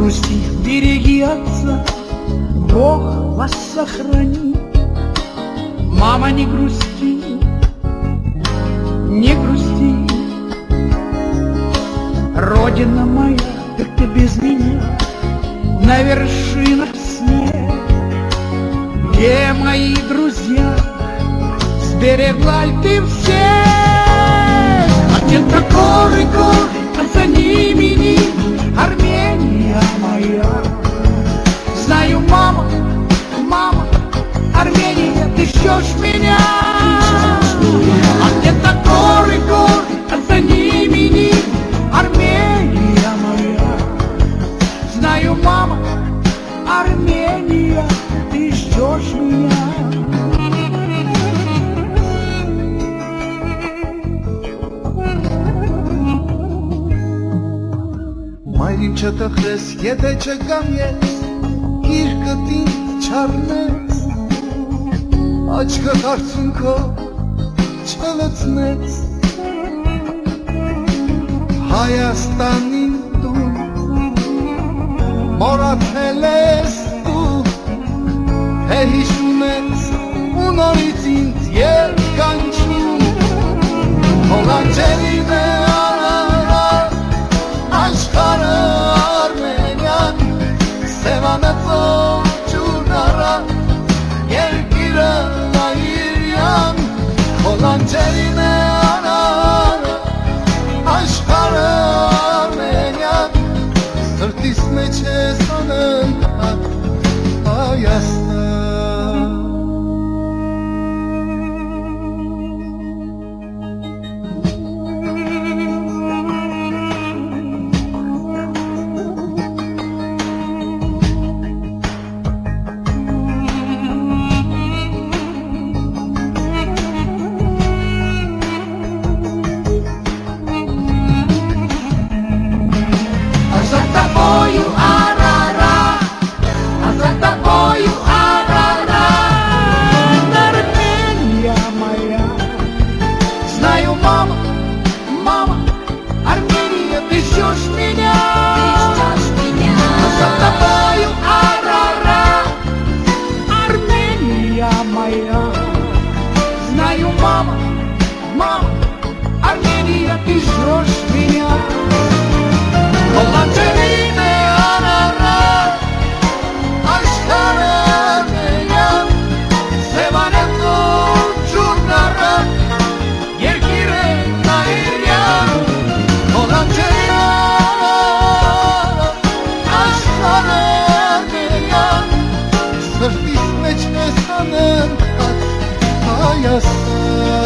грусти береги отца, Бог вас сохранит. Мама, не грусти, не грусти. Родина моя, так ты без меня на вершинах снег. Где мои друзья, сберегла ли ты всех? А где-то горы, горы, а за ними ними Армения моя. Знаю, мама, мама, Армения, ты ждешь меня. А где-то горы, горы, а за ними ними Армения моя. Знаю, мама, Армения, ты ждешь меня. Մայրիմ չտխրես, եթե չգամ ես, գիրկդ ինձ չառնես, աչքդ արցունքով չլցնես, Հայաստանին դու մոռացել ես դու, թե հիշում ես ու նորից ինձ երկանչում, հոլանջերին է աշխարհը Արմենիան, Սևանացող ջուրնարան, երկիրը Նայիրյան, հոլանջերին է աշխարհը Արմենիան, սրտիս մեջ ես անընդհատ Հայաստան։ Սրտիս մեջ ես անընդհատ Հայաստան։